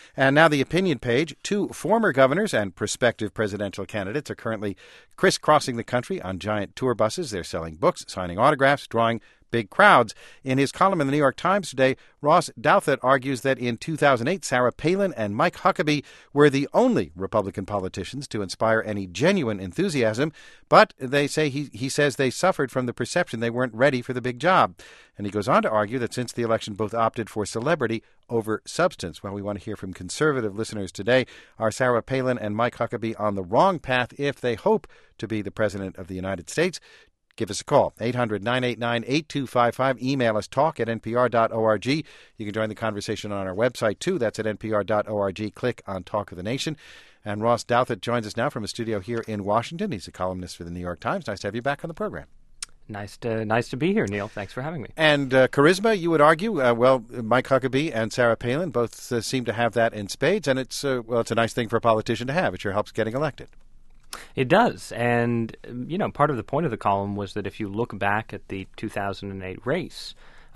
And now the opinion page. Two former governors and prospective presidential candidates are currently crisscrossing the country on giant tour buses. They're selling books, signing autographs, drawing big crowds. In his column in the New York Times today, Ross Douthat argues that in 2008, Sarah Palin and Mike Huckabee were the only Republican politicians to inspire any genuine enthusiasm, but they say he says they suffered from the perception they weren't ready for the big job. And he goes on to argue that since the election, both opted for celebrity over substance. Well, we want to hear from conservative listeners today. Are Sarah Palin and Mike Huckabee on the wrong path if they hope to be the president of the United States? Give us a call, 800-989-8255. Email us, talk@npr.org. You can join the conversation on our website, too. That's at npr.org. Click on Talk of the Nation. And Ross Douthat joins us now from a studio here in Washington. He's a columnist for the New York Times. Nice to have you back on the program. Nice to be here, Neil. Thanks for having me. And charisma, you would argue. Mike Huckabee and Sarah Palin both seem to have that in spades, and it's a nice thing for a politician to have. It sure helps getting elected. It does. And, part of the point of the column was that if you look back at the 2008 race,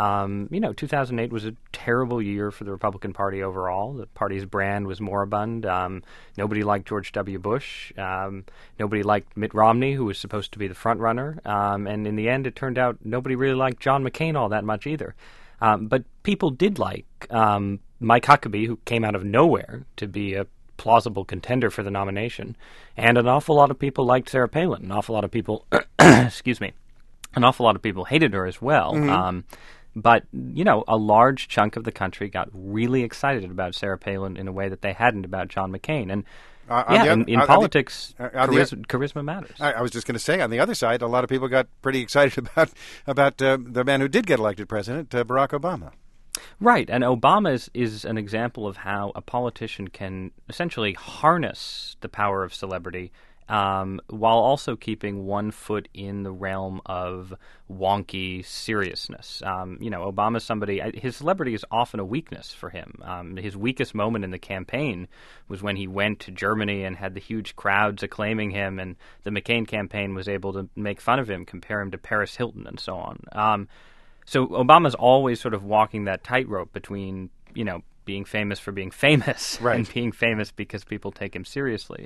2008 was a terrible year for the Republican Party overall. The party's brand was moribund. Nobody liked George W. Bush. Nobody liked Mitt Romney, who was supposed to be the front runner. And in the end, it turned out nobody really liked John McCain all that much either. But people did like Mike Huckabee, who came out of nowhere to be a plausible contender for the nomination, and an awful lot of people liked Sarah Palin. An awful lot of people, an awful lot of people hated her as well. Mm-hmm. But a large chunk of the country got really excited about Sarah Palin in a way that they hadn't about John McCain. And in politics, charisma matters. I was just going to say, on the other side, a lot of people got pretty excited about the man who did get elected president, Barack Obama. Right, and Obama is an example of how a politician can essentially harness the power of celebrity while also keeping one foot in the realm of wonky seriousness. Obama's somebody, his celebrity is often a weakness for him. His weakest moment in the campaign was when he went to Germany and had the huge crowds acclaiming him, and the McCain campaign was able to make fun of him, compare him to Paris Hilton and so on. So Obama's always sort of walking that tightrope between, being famous for being famous and being famous because people take him seriously.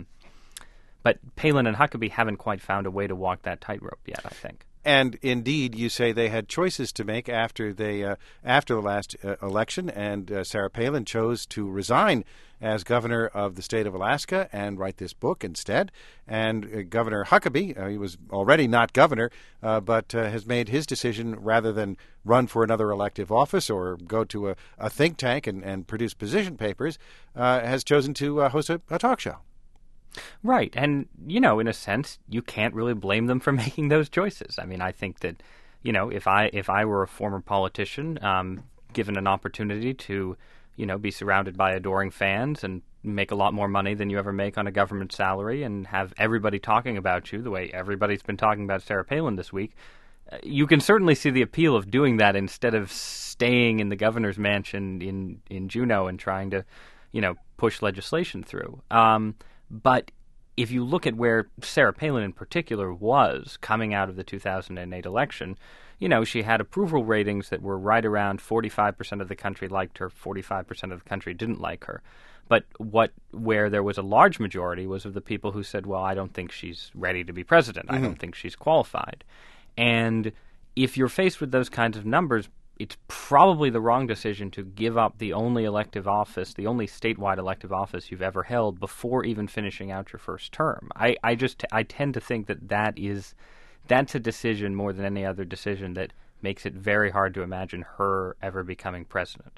But Palin and Huckabee haven't quite found a way to walk that tightrope yet, I think. And indeed, you say they had choices to make after the last election, and Sarah Palin chose to resign as governor of the state of Alaska and write this book instead. And Governor Huckabee, he was already not governor, but has made his decision rather than run for another elective office or go to a think tank and produce position papers, has chosen to host a talk show. Right. And, in a sense, you can't really blame them for making those choices. I mean, I think that, if I were a former politician, given an opportunity to, be surrounded by adoring fans and make a lot more money than you ever make on a government salary and have everybody talking about you the way everybody's been talking about Sarah Palin this week, you can certainly see the appeal of doing that instead of staying in the governor's mansion in Juneau and trying to, push legislation through. But if you look at where Sarah Palin in particular was coming out of the 2008 election, she had approval ratings that were right around 45% of the country liked her, 45% of the country didn't like her. But where there was a large majority was of the people who said, well, I don't think she's ready to be president. Mm-hmm. I don't think she's qualified. And if you're faced with those kinds of numbers, it's probably the wrong decision to give up the only elective office, the only statewide elective office you've ever held before even finishing out your first term. I tend to think that's a decision more than any other decision that makes it very hard to imagine her ever becoming president.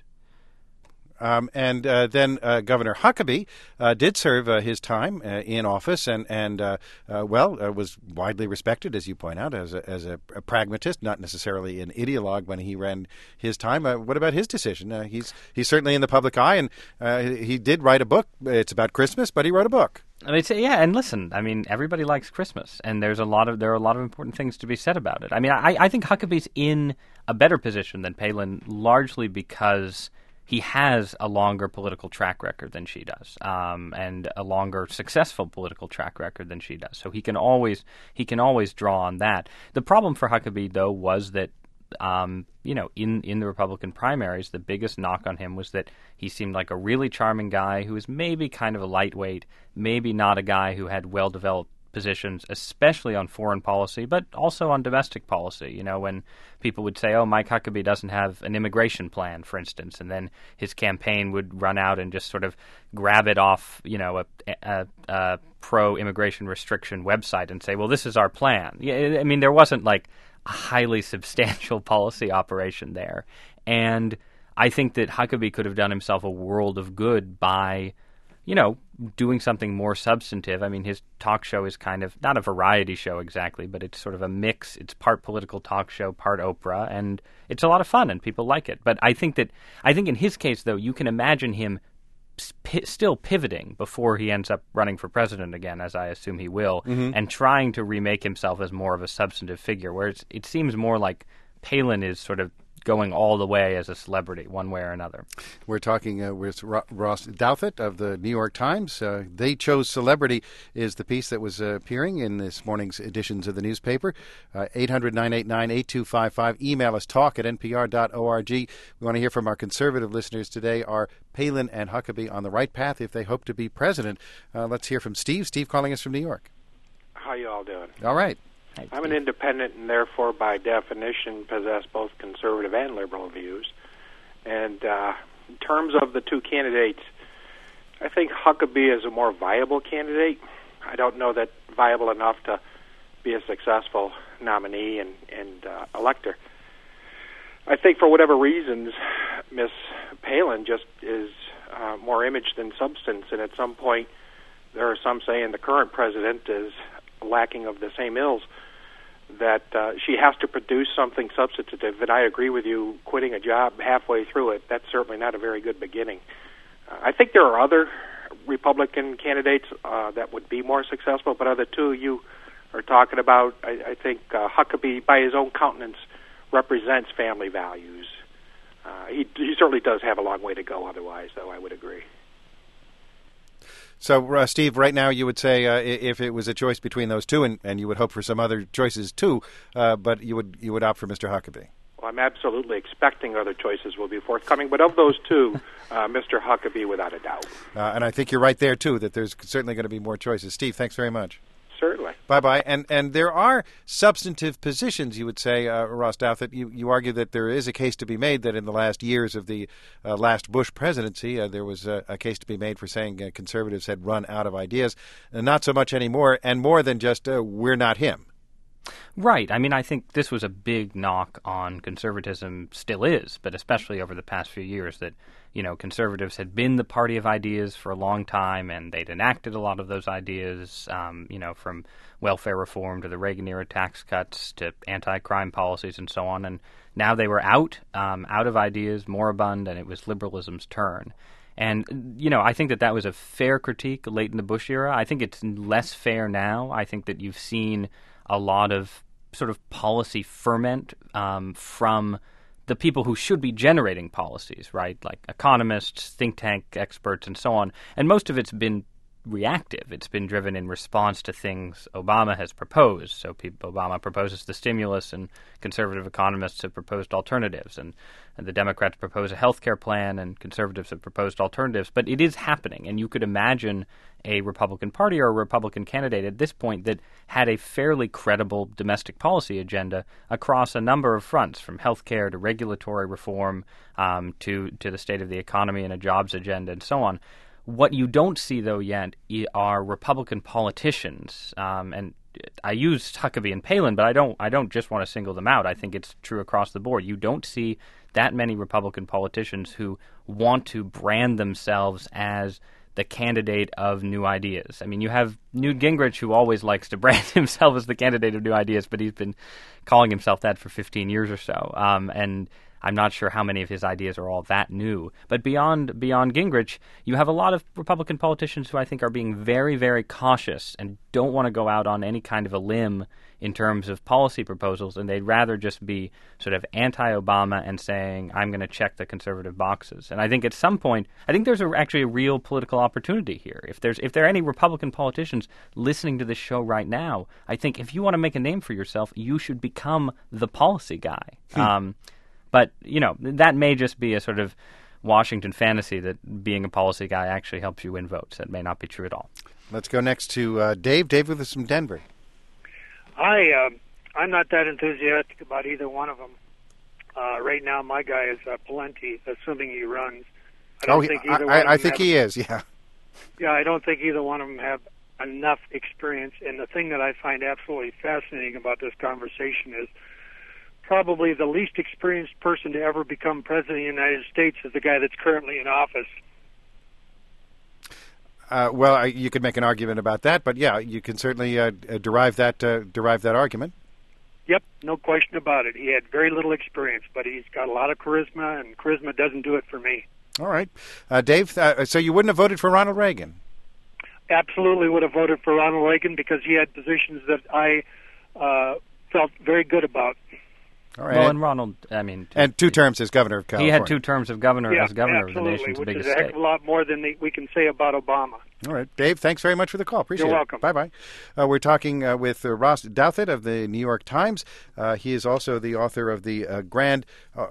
And then Governor Huckabee did serve his time in office and was widely respected, as you point out, as a pragmatist, not necessarily an ideologue when he ran his time. What about his decision? He's certainly in the public eye, and he did write a book. It's about Christmas, but he wrote a book. And listen, I mean, everybody likes Christmas, and there are a lot of important things to be said about it. I mean, I think Huckabee's in a better position than Palin, largely because he has a longer political track record than she does, and a longer successful political track record than she does. So he can always draw on that. The problem for Huckabee, though, was that in the Republican primaries, the biggest knock on him was that he seemed like a really charming guy who was maybe kind of a lightweight, maybe not a guy who had well-developed positions, especially on foreign policy, but also on domestic policy. When people would say, oh, Mike Huckabee doesn't have an immigration plan, for instance, and then his campaign would run out and just sort of grab it off, a pro-immigration restriction website and say, well, this is our plan. I mean, there wasn't like a highly substantial policy operation there. And I think that Huckabee could have done himself a world of good by doing something more substantive. I mean, his talk show is kind of not a variety show exactly, but it's sort of a mix. It's part political talk show, part Oprah, and it's a lot of fun and people like it. But I think in his case, though, you can imagine him still pivoting before he ends up running for president again, as I assume he will, and trying to remake himself as more of a substantive figure, where it seems more like Palin is sort of going all the way as a celebrity, one way or another. We're talking with Ross Douthat of the New York Times. They Chose Celebrity is the piece that was appearing in this morning's editions of the newspaper. 800-989-8255. Email us, talk@npr.org. We want to hear from our conservative listeners today. Are Palin and Huckabee on the right path if they hope to be president? Let's hear from Steve. Steve calling us from New York. How you all doing? All right. I'm an independent and therefore, by definition, possess both conservative and liberal views. And in terms of the two candidates, I think Huckabee is a more viable candidate. I don't know that viable enough to be a successful nominee and elector. I think for whatever reasons, Miss Palin just is more image than substance. And at some point, there are some saying the current president is lacking of the same ills, that she has to produce something substantive. And I agree with you, quitting a job halfway through it, that's certainly not a very good beginning. I think there are other Republican candidates that would be more successful, but of the two you are talking about, I think Huckabee, by his own countenance, represents family values. He certainly does have a long way to go otherwise, though, I would agree. So, Steve, right now you would say if it was a choice between those two, and you would hope for some other choices too, but you would opt for Mr. Huckabee. Well, I'm absolutely expecting other choices will be forthcoming, but of those two, Mr. Huckabee without a doubt. And I think you're right there too, that there's certainly going to be more choices. Steve, thanks very much. Certainly. Bye-bye. And there are substantive positions, you would say, Ross Douthat. You argue that there is a case to be made that in the last years of the last Bush presidency, there was a case to be made for saying conservatives had run out of ideas. Not so much anymore, and more than just, we're not him. Right. I mean, I think this was a big knock on conservatism, still is, but especially over the past few years, that, conservatives had been the party of ideas for a long time, and they'd enacted a lot of those ideas, from welfare reform to the Reagan-era tax cuts to anti-crime policies and so on. And now they were out of ideas, moribund, and it was liberalism's turn. And, I think that was a fair critique late in the Bush era. I think it's less fair now. I think that you've seen a lot of sort of policy ferment from the people who should be generating policies, right? Like economists, think tank experts, and so on. And most of it's been reactive. It's been driven in response to things Obama has proposed. So Obama proposes the stimulus, and conservative economists have proposed alternatives, and the Democrats propose a health care plan, and conservatives have proposed alternatives. But it is happening, and you could imagine a Republican Party or a Republican candidate at this point that had a fairly credible domestic policy agenda across a number of fronts, from health care to regulatory reform to the state of the economy and a jobs agenda and so on. What you don't see, though, yet are Republican politicians, and I used Huckabee and Palin, but I don't just want to single them out. I think it's true across the board. You don't see that many Republican politicians who want to brand themselves as the candidate of new ideas. I mean, you have Newt Gingrich, who always likes to brand himself as the candidate of new ideas, but he's been calling himself that for 15 years or so. And I'm not sure how many of his ideas are all that new. But beyond Gingrich, you have a lot of Republican politicians who I think are being very, very cautious and don't want to go out on any kind of a limb in terms of policy proposals, and they'd rather just be sort of anti-Obama and saying, I'm going to check the conservative boxes. And I think at some point, I think there's actually a real political opportunity here. If there are any Republican politicians listening to this show right now, I think if you want to make a name for yourself, you should become the policy guy. But, that may just be a sort of Washington fantasy that being a policy guy actually helps you win votes. That may not be true at all. Let's go next to Dave. Dave with us from Denver. I'm not that enthusiastic about either one of them. Right now, my guy is Pawlenty, assuming he runs. I think he is, yeah. Yeah, I don't think either one of them have enough experience. And the thing that I find absolutely fascinating about this conversation is probably the least experienced person to ever become president of the United States is the guy that's currently in office. Well, you could make an argument about that, but yeah, you can certainly derive that argument. Yep, no question about it. He had very little experience, but he's got a lot of charisma, and charisma doesn't do it for me. All right. Dave, so you wouldn't have voted for Ronald Reagan? Absolutely would have voted for Ronald Reagan because he had positions that I felt very good about. All right. Well, and Ronald, and 2 terms as governor of California. He had 2 terms of governor as governor of the nation's which biggest is a heck of a lot more than we can say about Obama. All right. Dave, thanks very much for the call. Appreciate it. You're welcome. Bye-bye. We're talking with Ross Douthat of the New York Times. He is also the author of the Grand...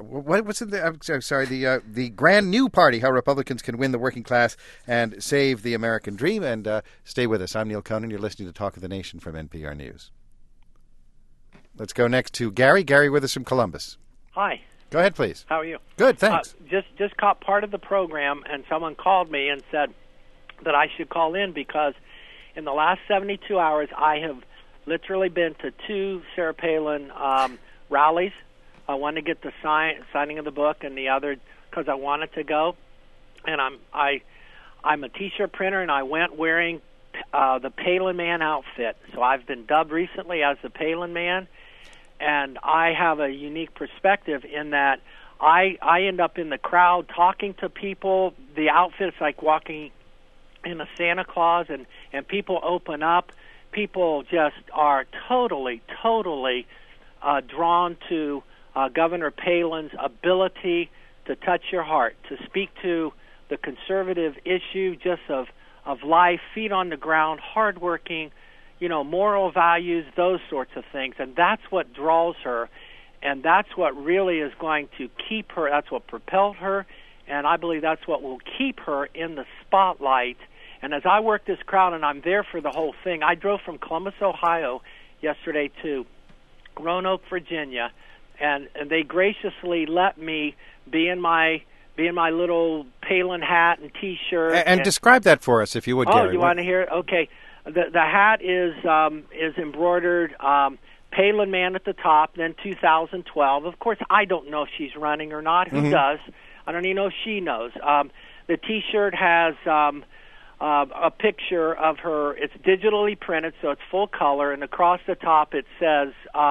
the Grand New Party, How Republicans Can Win the Working Class and Save the American Dream. And stay with us. I'm Neil Conan. You're listening to Talk of the Nation from NPR News. Let's go next to Gary. Gary with us from Columbus. Hi. Go ahead, please. How are you? Good, thanks. Just caught part of the program, and someone called me and said that I should call in because in the last 72 hours I have literally been to 2 Sarah Palin rallies. One to get the signing of the book, and the other because I wanted to go. And I'm a T-shirt printer, and I went wearing the Palin Man outfit. So I've been dubbed recently as the Palin Man. And I have a unique perspective in that I end up in the crowd talking to people. The outfit's like walking in a Santa Claus, and people open up. People just are totally drawn to Governor Palin's ability to touch your heart, to speak to the conservative issue just of life, feet on the ground, hardworking, moral values, those sorts of things. And that's what draws her, and that's what really is going to keep her, that's what propelled her, and I believe that's what will keep her in the spotlight. And as I work this crowd, and I'm there for the whole thing, I drove from Columbus, Ohio yesterday to Roanoke, Virginia, and they graciously let me be in my little Palin hat and T-shirt. And describe that for us, if you would, Gary. Oh, you want to hear it? Okay. The hat is embroidered Palin Man at the top, then 2012. Of course, I don't know if she's running or not. Who does? I don't even know if she knows. The T-shirt has a picture of her. It's digitally printed, so it's full color, and across the top it says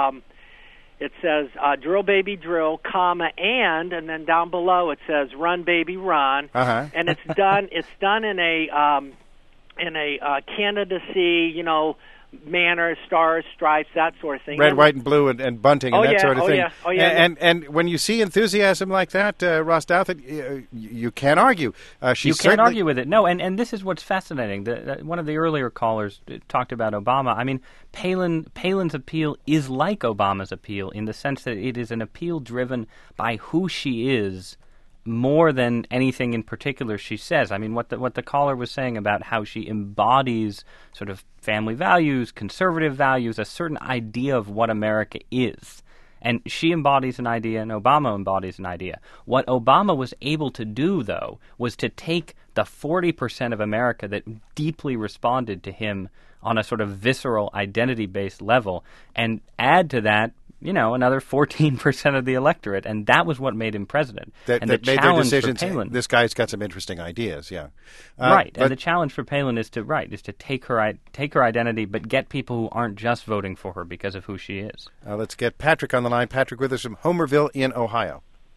drill baby drill, comma, and then down below it says run baby run. And it's done in a candidacy, manner, stars, stripes, that sort of thing. Red, white, and blue, and bunting, and that sort of thing. And when you see enthusiasm like that, Ross Douthat, you can't argue. You can't argue with it. No, and this is what's fascinating. One of the earlier callers talked about Obama. I mean, Palin's appeal is like Obama's appeal in the sense that it is an appeal driven by who she is, more than anything in particular she says. I mean, what the caller was saying about how she embodies sort of family values, conservative values, a certain idea of what America is. And she embodies an idea, and Obama embodies an idea. What Obama was able to do, though, was to take the 40% of America that deeply responded to him on a sort of visceral, identity-based level and add to that another 14% of the electorate, and that was what made him president. That made their decisions. This guy's got some interesting ideas, yeah. Right, and the challenge for Palin is to take her identity, but get people who aren't just voting for her because of who she is. Let's get Patrick on the line. Patrick with us from Homerville in Ohio.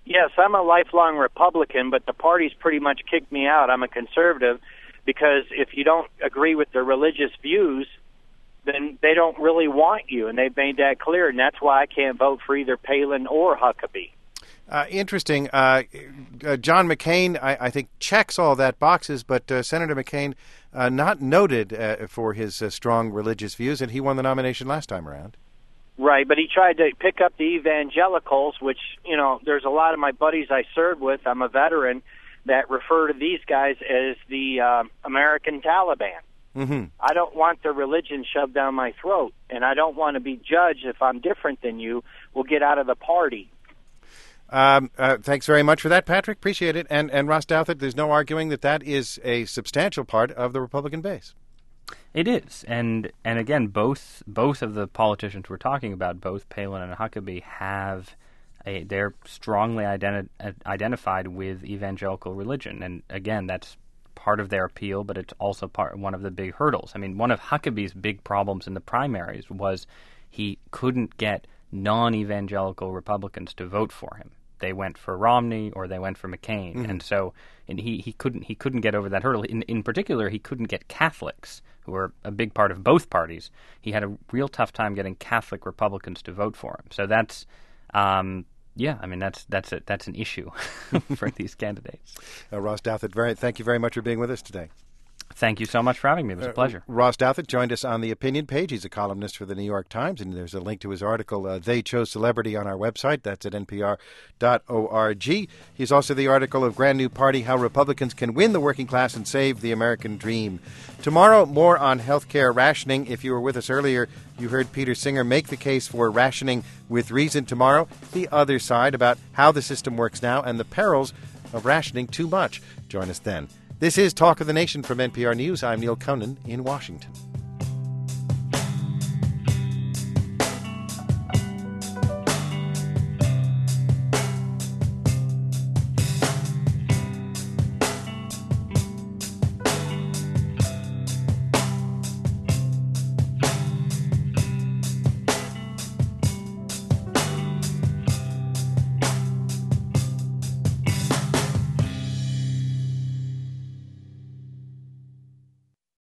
Yes, I'm a lifelong Republican, but the party's pretty much kicked me out. I'm a conservative because if you don't agree with their religious views, then they don't really want you, and they've made that clear, and that's why I can't vote for either Palin or Huckabee. Interesting. John McCain, I think, checks all that boxes, but Senator McCain not noted for his strong religious views, and he won the nomination last time around. Right, but he tried to pick up the evangelicals, which, you know, there's a lot of my buddies I served with, I'm a veteran, that refer to these guys as the American Taliban. Mm-hmm. I don't want their religion shoved down my throat, and I don't want to be judged if I'm different than you. We'll get out of the party. Thanks very much for that, Patrick. Appreciate it. And Ross Douthat, there's no arguing that is a substantial part of the Republican base. It is, and again, both of the politicians we're talking about, both Palin and Huckabee, they're strongly identified with evangelical religion, and again, that's part of their appeal, but it's also one of the big hurdles. I mean, one of Huckabee's big problems in the primaries was he couldn't get non-evangelical Republicans to vote for him. They went for Romney or they went for McCain, mm-hmm. and he couldn't get over that hurdle. In particular, he couldn't get Catholics, who are a big part of both parties. He had a real tough time getting Catholic Republicans to vote for him. So that's that's an issue for these candidates. Ross Douthat, thank you very much for being with us today. Thank you so much for having me. It was a pleasure. Ross Douthat joined us on the opinion page. He's a columnist for the New York Times, and there's a link to his article, They Chose Celebrity, on our website. That's at npr.org. He's also the article of Grand New Party, How Republicans Can Win the Working Class and Save the American Dream. Tomorrow, more on health care rationing. If you were with us earlier, you heard Peter Singer make the case for rationing with reason. Tomorrow, the other side about how the system works now and the perils of rationing too much. Join us then. This is Talk of the Nation from NPR News. I'm Neil Conan in Washington.